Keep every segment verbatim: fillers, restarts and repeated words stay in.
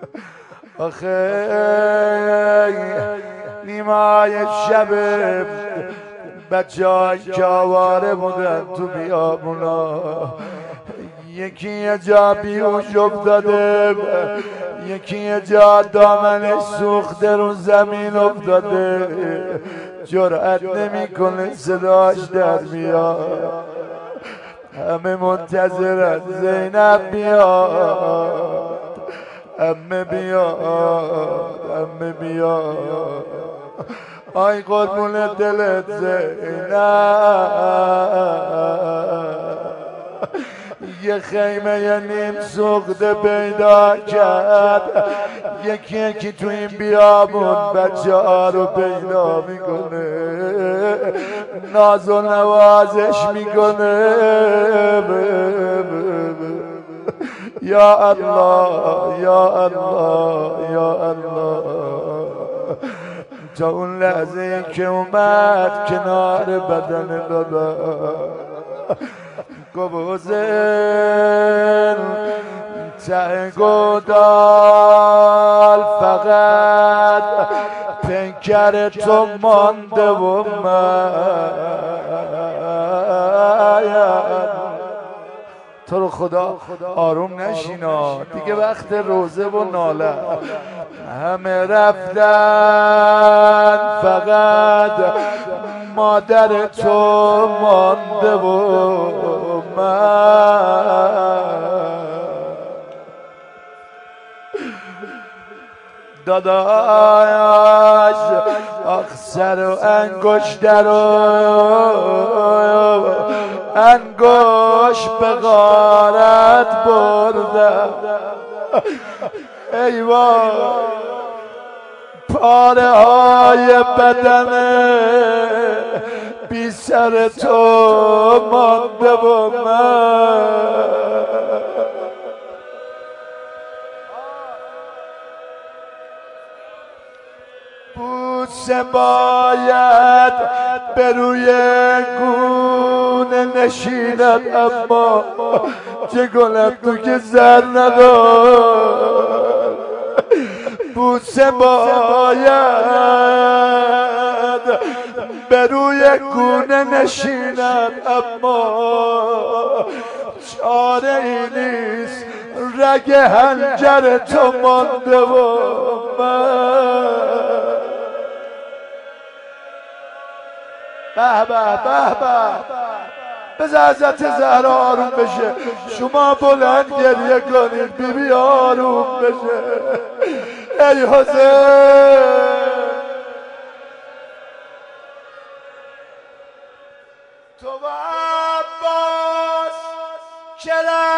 آخه نیمای شب بچه های که آواره بودن تو بیابونا، یکی یه جا بیهوش افتاده، یکی یه جا دامنش سوخته رو زمین افتاده، جرأت نمیکنه صداش در بیاد. همه منتظرن زینب بیاد، امه بیاد، امه بیاد. آی قربون دلت زینب، یه خیمه یه نیم سوخته پیدا کرد، یکی یکی تو این بیابون بچه ها رو پیدا میکنه، ناز و نوازش میکنه. یا الله یا الله یا الله. تا اون لحظه که اومد کنار بدن بابا گوزن ته گودال، فقط پیکر تو مانده و من. تو رو خدا آروم نشینا دیگه، وقت روزه و ناله. همه رفتن فقط مادر تو مانده و من. داداش آخ سر و انگشتر و انگشت به غارت بردم. ای وای پاره های بدن بی سر تو مانده و من. بوسه باید به روی گونه نشیند، اما چه گلم تو که زر ندار. بوسه باید به روی گونه نشیند، اما چاره ای نیست، رگ حنجر تو مانده و من. به به به به. بذار حضرت زهرا آروم بشه، شما بلند گریه کنید بی بی آروم بشه. ای حسین تو و عباس که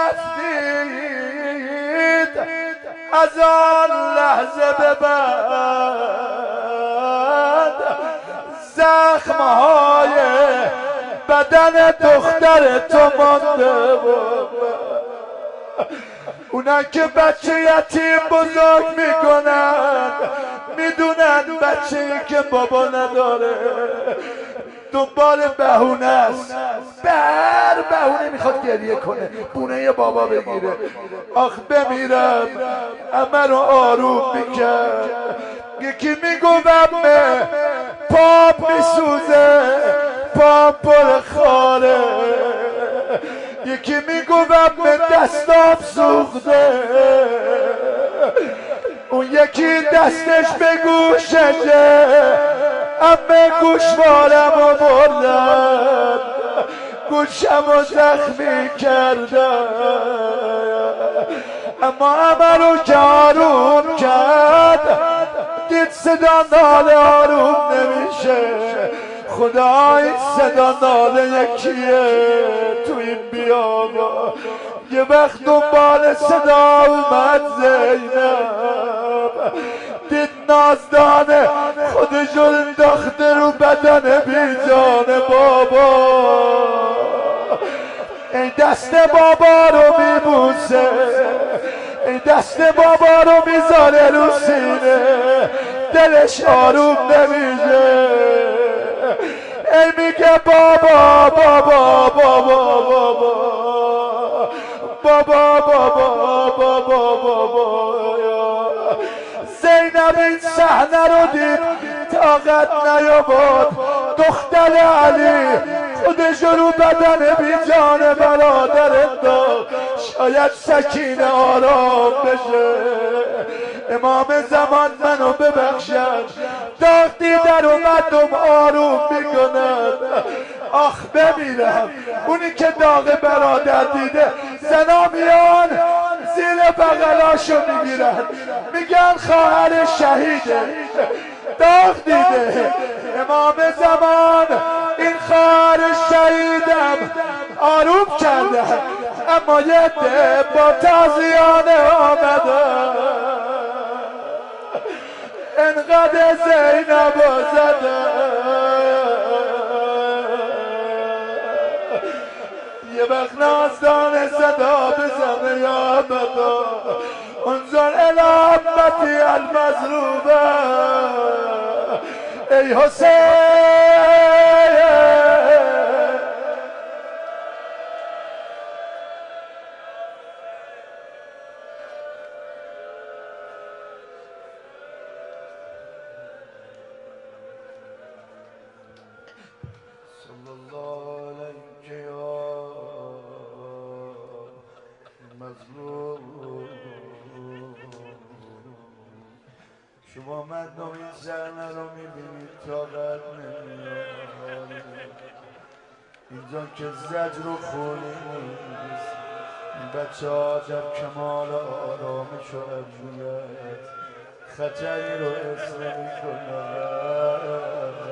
رفتید از آن لحظه به بعد، زخمهای بدن دختر تو مانده و اونا که بچه یتیم بزرگ میکنن میدونن بچه ای که بابا نداره دنبال بهونه است، بر بهونه میخواد گریه کنه، بونه بابا بگیره. آخ بمیرم همه رو آروم میکرد. یکی میگویم پاپ میسوزه، پاپ پر خاره. یکی میگویم دستام سوخته، اون یکی دستش به گوششه، همه گوشوارم رو بردن، گوشم رو زخمی کردن. اما همه رو که آروم کرد، دید صدا ناله آروم نمیشه. خدای صدا ناله یکیه تو این بیابان. یه وقت دنبال صدا اومد زینب، دید نازدانه خودشو انداخته رو بدن بیجان بابا. ای دست بابا رو میبوسه، ای دست بابا رو میذاره رو سینه، دلش آروم نمیشه. ای میگه بابا بابا بابا بابا بابا بابا بابا بابا زینب این صحنه رو دید طاقت نیاورد دختر علی خودش رو بدن بی جان برادر انداخت شاید سکینه آرام بشه. امام زمان منو ببخشد داغ در اومدم آروم میکند. آخ بمیرم اونی که داغ برادر دیده زنا میان زیر بغلاشو میگیرن میگن خواهر شهیده داغ دیده. امام زمان این خواهر شهیدم آروم کردن اما یه ده با تازیانه آمدن انقدر زینب زدن یه وقت نازدان صدا بزنه یا بدا انظر الى امتی المظلومه ای حسین. صلی الله علیک یا مظلوم. شما مردم این صحنه رو میبینید طاقت نمیاد اینجا که زجر و خونی نیست. این بچه ها در کمال آرامش و امنیت خطری رو حس نمی‌کنند.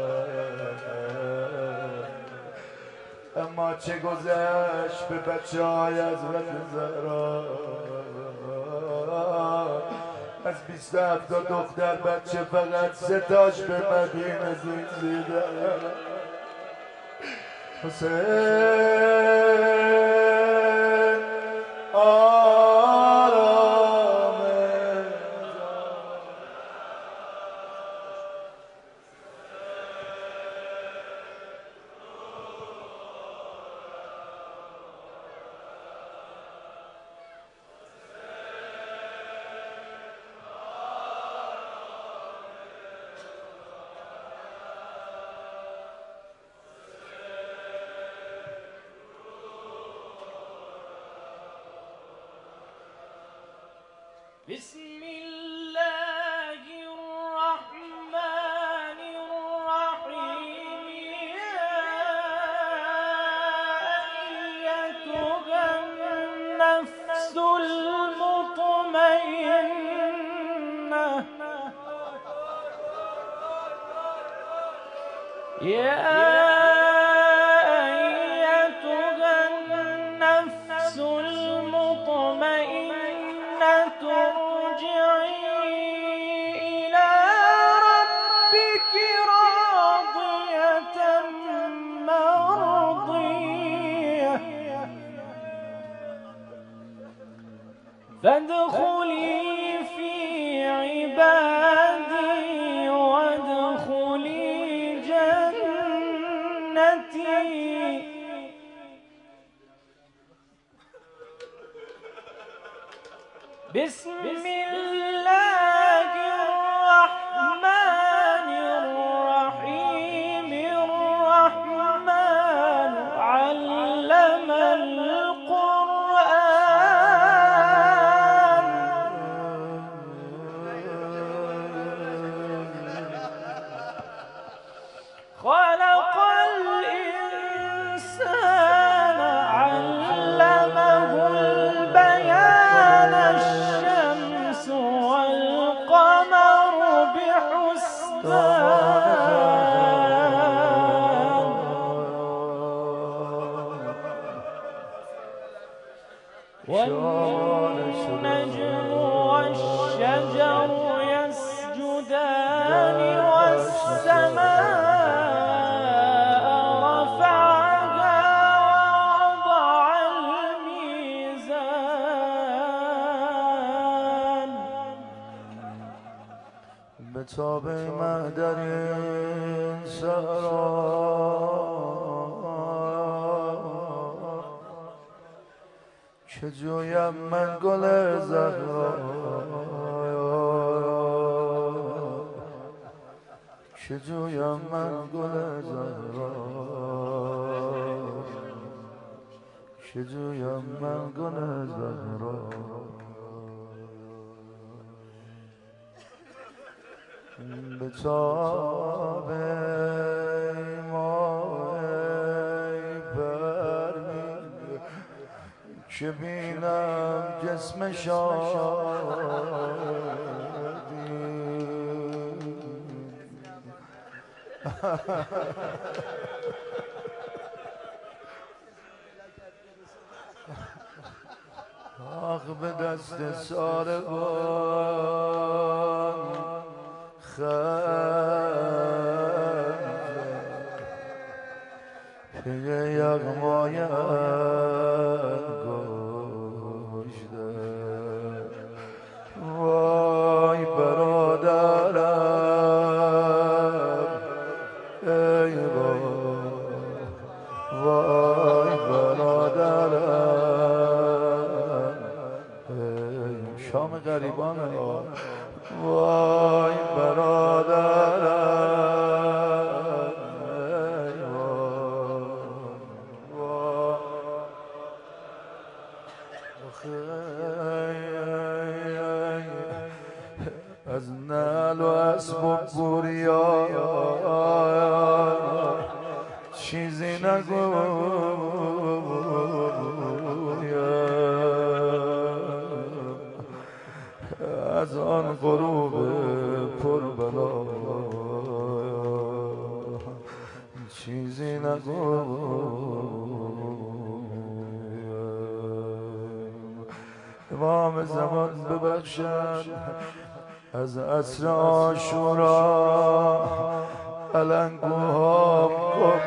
اما چه گذشت به بچه های حضرت زهرا از بیست و هفت دختر بچه فقط سه تاش به مدینه زیدن. حسین آرامه بسم الله الرحمن الرحيم أيتها النفس المطمئنة يا أيتها النفس المطمئنة ارجعي إلى ربك راضية مرضية فادخلي في عبادي وادخلي جنتي. بسم الله الرحمن الرحيم الرحمن علم القرآن خلق الإنسان علمه البيان الشمس والقمر بحسبان والنجم والشجر يسجدان والسماء رفعها ووضع الميزان. به تاب مهدر این سرا که جویم من گل زهرا که جویم من گل زهرا، که جویم من گل زهرا. به تاب ماه برمی که بینم جسم شادی، آخ به دست ساربان خنجر که یغمایم گشته. وای برادرم ای وای برادرم ای شام غریبان، وای برادرم ای وای از نعل و اسب و بوریا چیزی نگویم، از آن غروب پربلا چیزی نگویم. امام زمان ببخشد از عصر عاشورا علنگوها گم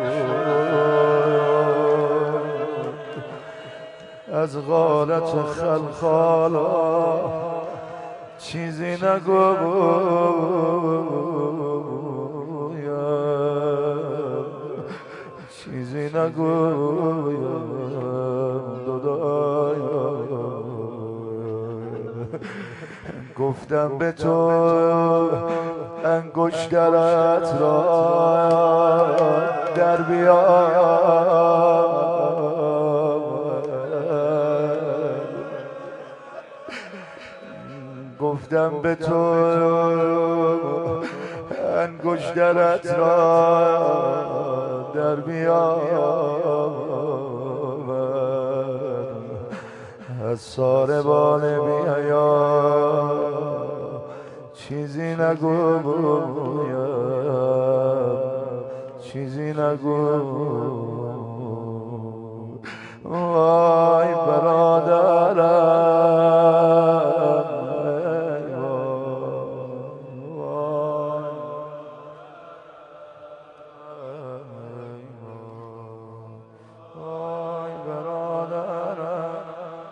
شد، از غارت خلخالا چیزی نگویم، چیزی نگویم دادایم. گفتم به تو انگشترت را در بیار، گفتم به تو انگشترت را در بیار، از ساربان بیایا چیزی نگویم، چیزی نگویم. وای برادرم ای وای برادرم.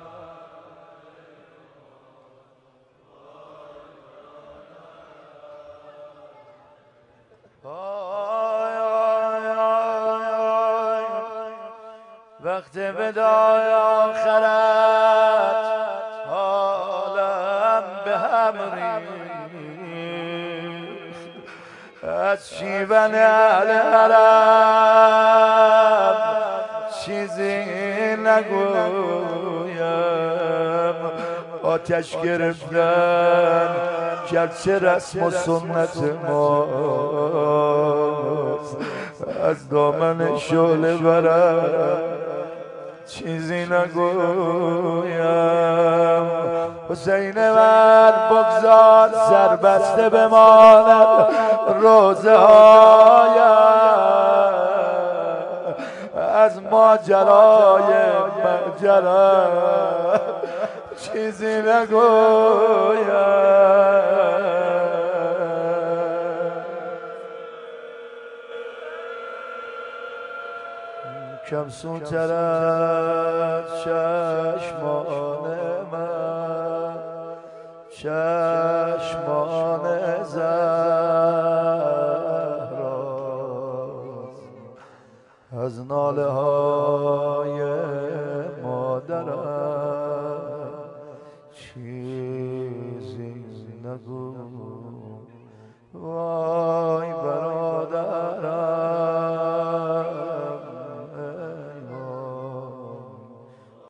وقت وداع آخرت حالم به هم ریخت، از شیون اهل حرم چیزی نگویم. آتش گرفتن گرچه رسم و سنت ماست، از دامن شعله برم چیزی نگویم. حسین من بگذار سربسته بماند روزه هایم، از ماجرای ماجرا چیزی نگویم. کم سوتر از چشمان من، چشمان زهراست، از ناله های مادرم چیزی نگو.